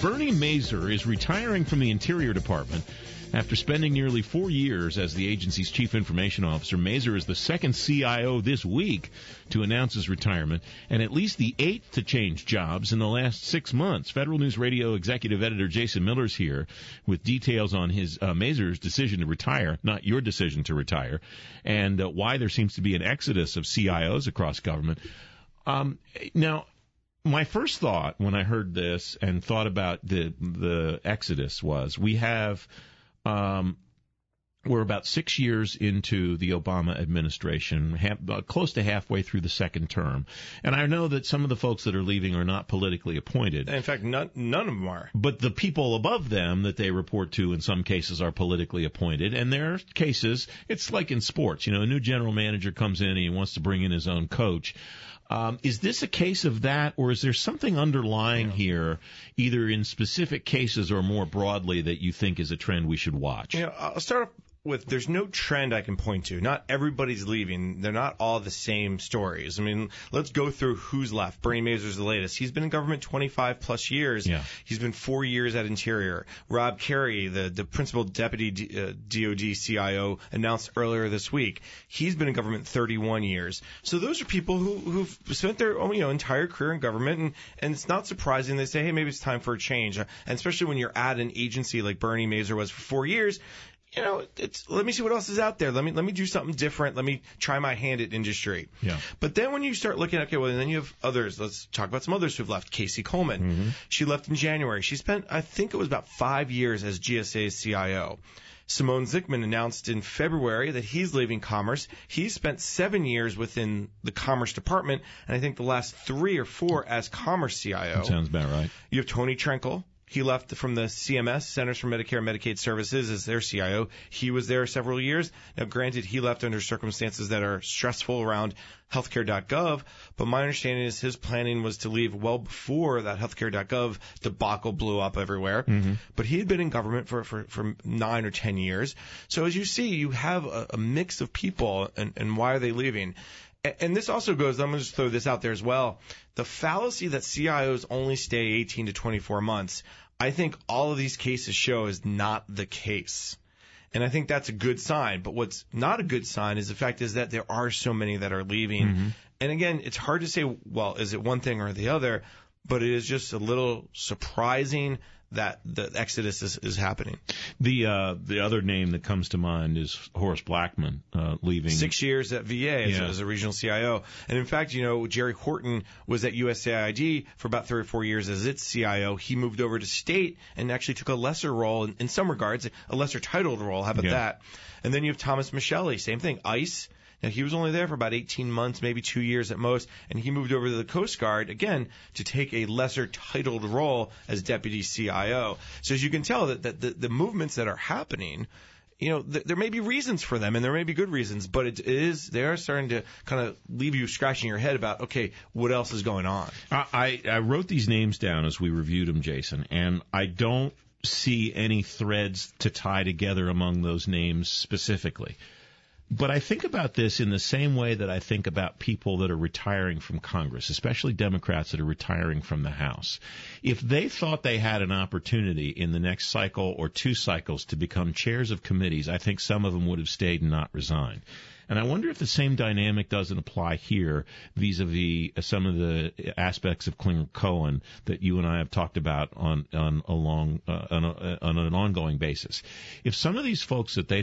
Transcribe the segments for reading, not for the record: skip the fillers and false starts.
Bernie Mazer is retiring from the Interior Department. After spending nearly 4 years as the agency's chief information officer, Mazer is the second CIO this week to announce his retirement, and at least the eighth to change jobs in the last 6 months. Federal News Radio executive editor Jason Miller's here with details on his Mazer's decision to retire, not your decision to retire, and why there seems to be an exodus of CIOs across government. Now, my first thought when I heard this and thought about the exodus was we have we're about 6 years into the Obama administration, close to halfway through the second term. And I know that some of the folks that are leaving are not politically appointed. In fact, none of them are. But the people above them that they report to in some cases are politically appointed. And there are cases, it's like in sports, a new general manager comes in and he wants to bring in his own coach. Is this a case of that, or is there something underlying here, either in specific cases or more broadly, that you think is a trend we should watch? I'll start off with there's no trend I can point to. Not everybody's leaving. They're not all the same stories. I mean, let's go through who's left. Bernie Mazer's the latest. He's been in government 25 plus years. Yeah. He's been 4 years at Interior. Rob Carey, the principal deputy DOD CIO, announced earlier this week. He's been in government 31 years. So those are people who've spent their entire career in government, and it's not surprising they say, hey, maybe it's time for a change. And especially when you're at an agency like Bernie Mazer was for 4 years, let me see what else is out there. Let me do something different. Let me try my hand at industry. Yeah. But then when you start looking at, and then you have others. Let's talk about some others who've left. Casey Coleman. Mm-hmm. She left in January. She spent, I think it was about 5 years as GSA's CIO. Simone Zickman announced in February that he's leaving Commerce. He spent 7 years within the Commerce Department, and I think the last 3 or 4 as Commerce CIO. That sounds about right. You have Tony Trenkel. He left from the CMS, Centers for Medicare and Medicaid Services, as their CIO. He was there several years. Now, granted, he left under circumstances that are stressful around healthcare.gov, but my understanding is his planning was to leave well before that healthcare.gov debacle blew up everywhere. Mm-hmm. But he had been in government for 9 or 10 years. So as you see, you have a mix of people, and why are they leaving? And this also goes, I'm going to just throw this out there as well, the fallacy that CIOs only stay 18 to 24 months, I think all of these cases show is not the case. And I think that's a good sign. But what's not a good sign is the fact is that there are so many that are leaving. Mm-hmm. And again, it's hard to say, well, is it one thing or the other? But it is just a little surprising that the exodus is happening. The other name that comes to mind is Horace Blackman, leaving 6 years at VA as a regional CIO. And in fact, Jerry Horton was at USAID for about 3 or 4 years as its CIO. He moved over to state and actually took a lesser role in some regards, a lesser titled role. How about that? And then you have Thomas Micheli, same thing, ICE. Now, he was only there for about 18 months, maybe 2 years at most, and he moved over to the Coast Guard, again, to take a lesser titled role as deputy CIO. So as you can tell, that the movements that are happening, there may be reasons for them, and there may be good reasons, but they are starting to kind of leave you scratching your head about, okay, what else is going on? I wrote these names down as we reviewed them, Jason, and I don't see any threads to tie together among those names specifically. But I think about this in the same way that I think about people that are retiring from Congress, especially Democrats that are retiring from the House. If they thought they had an opportunity in the next cycle or 2 cycles to become chairs of committees, I think some of them would have stayed and not resigned. And I wonder if the same dynamic doesn't apply here vis-a-vis some of the aspects of Clinger-Cohen that you and I have talked about on an ongoing basis. If some of these folks thought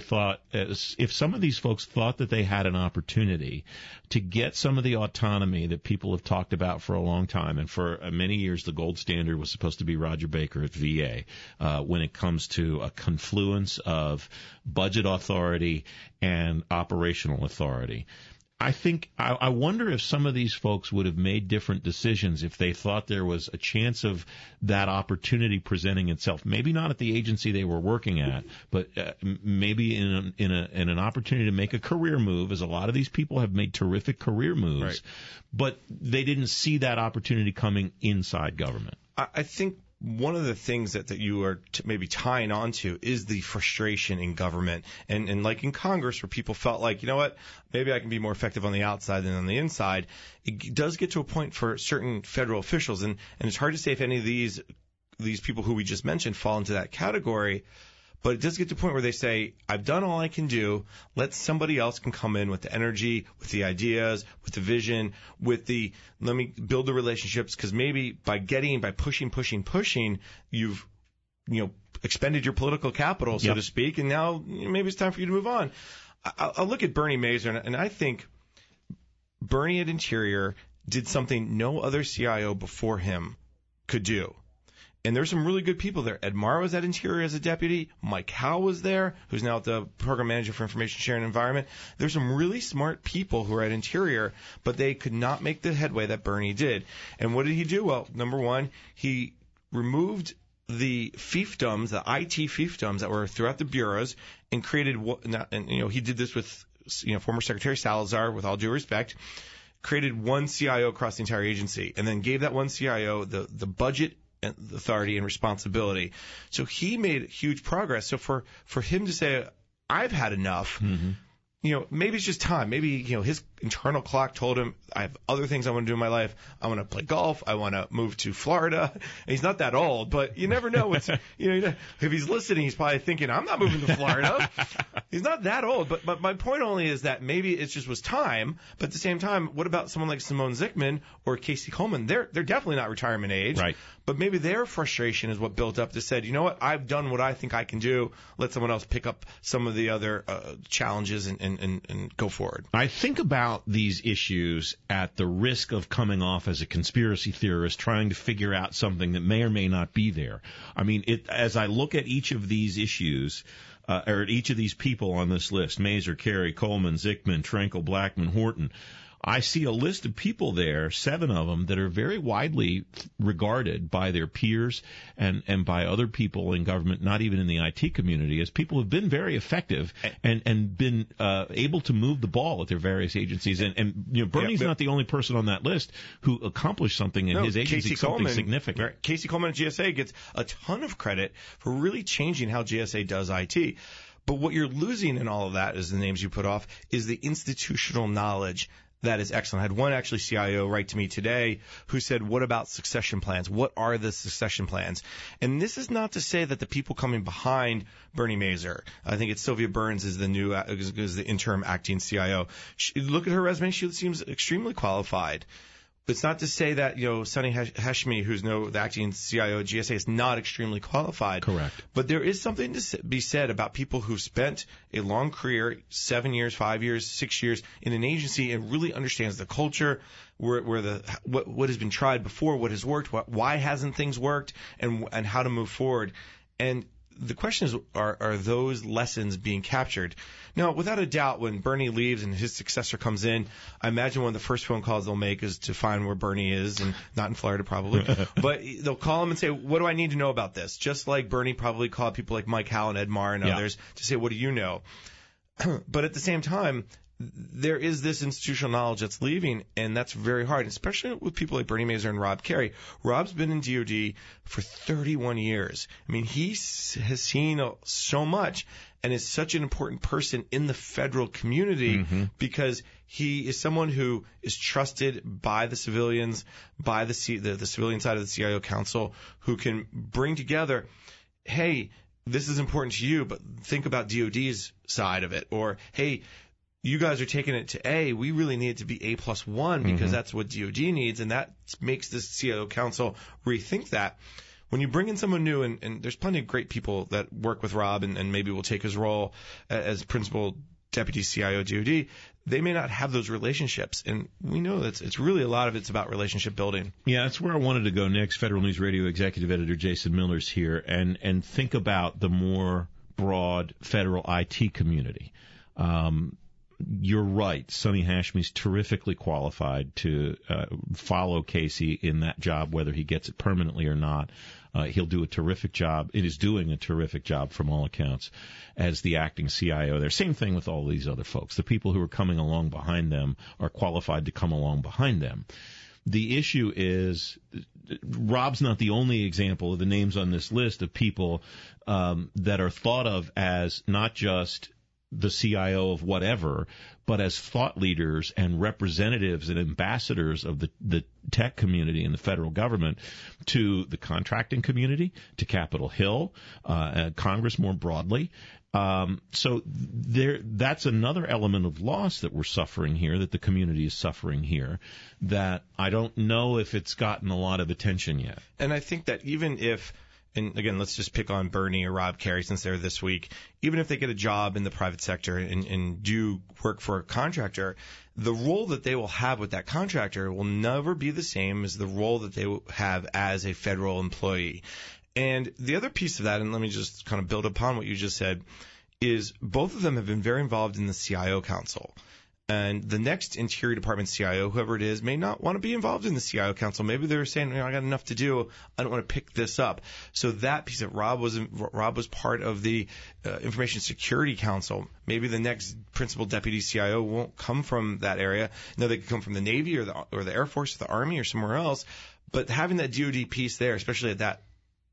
that they had an opportunity to get some of the autonomy that people have talked about for a long time, and for many years the gold standard was supposed to be Roger Baker at VA, when it comes to a confluence of budget authority and operational authority. I wonder if some of these folks would have made different decisions if they thought there was a chance of that opportunity presenting itself. Maybe not at the agency they were working at, but maybe in an opportunity to make a career move, as a lot of these people have made terrific career moves, right. But they didn't see that opportunity coming inside government. I think one of the things that you are maybe tying onto is the frustration in government. And like in Congress, where people felt like, maybe I can be more effective on the outside than on the inside. It does get to a point for certain federal officials, and it's hard to say if any of these these people who we just mentioned fall into that category. But it does get to a point where they say, I've done all I can do. Let somebody else can come in with the energy, with the ideas, with the vision, let me build the relationships. Because maybe by pushing, you've, expended your political capital, so to speak. And now maybe it's time for you to move on. I'll look at Bernie Mazer, and I think Bernie at Interior did something no other CIO before him could do. And there's some really good people there. Ed Marr was at Interior as a deputy. Mike Howe was there, who's now at the Program Manager for Information Sharing and Environment. There's some really smart people who are at Interior, but they could not make the headway that Bernie did. And what did he do? Well, number one, he removed the fiefdoms, the IT fiefdoms that were throughout the bureaus, and created, he did this with, former Secretary Salazar, with all due respect, created one CIO across the entire agency, and then gave that one CIO the budget and authority and responsibility. So he made huge progress. So for him to say, I've had enough, maybe it's just time. Maybe, his internal clock told him, I have other things I want to do in my life. I want to play golf. I want to move to Florida. And he's not that old, but you never know what's, if he's listening, he's probably thinking, I'm not moving to Florida. He's not that old. But my point only is that maybe it just was time. But at the same time, what about someone like Simone Zickman or Casey Coleman? They're definitely not retirement age. Right. But maybe their frustration is what built up to said, you know what, I've done what I think I can do. Let someone else pick up some of the other challenges and go forward. I think about these issues at the risk of coming off as a conspiracy theorist trying to figure out something that may or may not be there. I mean, as I look at each of these issues, or at each of these people on this list, Mazer, Kerry, Coleman, Zickman, Trankel, Blackman, Horton, I see a list of people there, 7 of them, that are very widely regarded by their peers and by other people in government, not even in the IT community, as people who have been very effective and been able to move the ball at their various agencies. And Bernie's not the only person on that list who accomplished something in his agency, something significant. Right. Casey Coleman at GSA gets a ton of credit for really changing how GSA does IT. But what you're losing in all of that, is the names you put off, is the institutional knowledge. That is excellent. I had one actually CIO write to me today who said, what about succession plans? What are the succession plans? And this is not to say that the people coming behind Bernie Mazer, I think it's Sylvia Burns is the interim acting CIO. Look at her resume. She seems extremely qualified. It's not to say that, Sunny Hashmi, who's the acting CIO at GSA, is not extremely qualified. Correct. But there is something to be said about people who've spent a long career, 7 years, 5 years, 6 years in an agency and really understands the culture, what has been tried before, what has worked, why hasn't things worked, and how to move forward. And the question is, are those lessons being captured? Now, without a doubt, when Bernie leaves and his successor comes in, I imagine one of the first phone calls they'll make is to find where Bernie is, and not in Florida probably. But they'll call him and say, what do I need to know about this? Just like Bernie probably called people like Mike Howe and Ed Marr and others to say, what do you know? But at the same time, there is this institutional knowledge that's leaving, and that's very hard, especially with people like Bernie Mazer and Rob Carey. Rob's been in DOD for 31 years. I mean, he has seen so much and is such an important person in the federal community because he is someone who is trusted by the civilians, by the civilian side of the CIO Council, who can bring together, hey, this is important to you, but think about DOD's side of it. Or, hey, you guys are taking it to A. We really need it to be A+1 because that's what DOD needs, and that makes this CIO Council rethink that. When you bring in someone new, and there's plenty of great people that work with Rob and maybe will take his role as principal deputy CIO DOD, they may not have those relationships. And we know that it's really a lot of it's about relationship building. Yeah, that's where I wanted to go next. Federal News Radio Executive Editor Jason Miller's here, and think about the more broad federal IT community. You're right. Sunny Hashmi's terrifically qualified to follow Casey in that job, whether he gets it permanently or not. He'll do a terrific job. It is doing a terrific job from all accounts as the acting CIO there. Same thing with all these other folks. The people who are coming along behind them are qualified to come along behind them. The issue is Rob's not the only example of the names on this list of people that are thought of as not just the CIO of whatever, but as thought leaders and representatives and ambassadors of the tech community and the federal government to the contracting community, to Capitol Hill, Congress more broadly. So that's another element of loss that we're suffering here, that the community is suffering here, that I don't know if it's gotten a lot of attention yet. And I think that even if, and again, let's just pick on Bernie or Rob Carey since they're this week, even if they get a job in the private sector and do work for a contractor, the role that they will have with that contractor will never be the same as the role that they will have as a federal employee. And the other piece of that, and let me just kind of build upon what you just said, is both of them have been very involved in the CIO Council. And the next Interior Department CIO, whoever it is, may not want to be involved in the CIO Council. Maybe they're saying, I got enough to do. I don't want to pick this up. So that piece of Rob was part of the Information Security Council. Maybe the next principal deputy CIO won't come from that area. No, they could come from the Navy or the Air Force or the Army or somewhere else. But having that DoD piece there, especially at that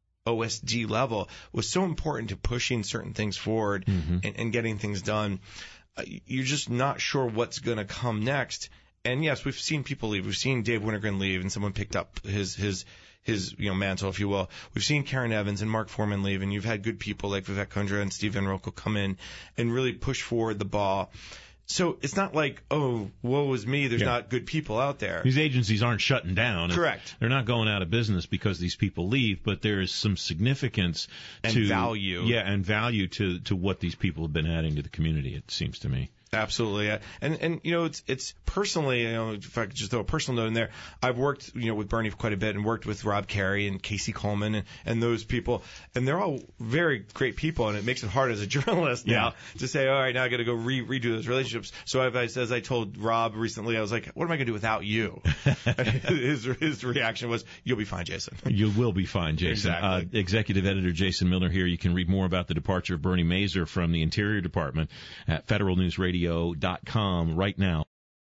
OSD level, was so important to pushing certain things forward and getting things done. You're just not sure what's going to come next. And yes, we've seen people leave. We've seen Dave Wintergren leave, and someone picked up his mantle, if you will. We've seen Karen Evans and Mark Foreman leave, and you've had good people like Vivek Kundra and Steve Van Rokel come in and really push forward the ball. So it's not like, oh, woe is me, there's not good people out there. These agencies aren't shutting down. Correct. They're not going out of business because these people leave, but there is some significance and to value. Yeah, and value to what these people have been adding to the community, it seems to me. Absolutely. And you know, it's personally, you know, if I could just throw a personal note in there, I've worked, you know, with Bernie quite a bit and worked with Rob Carey and Casey Coleman and those people, and they're all very great people, and it makes it hard as a journalist now to say, all right, now I got to go redo those relationships. So as I told Rob recently, I was like, what am I going to do without you? his reaction was, you'll be fine, Jason. You will be fine, Jason. Exactly. Executive Editor Jason Miller here. You can read more about the departure of Bernie Mazer from the Interior Department at federalnewsradio.com right now.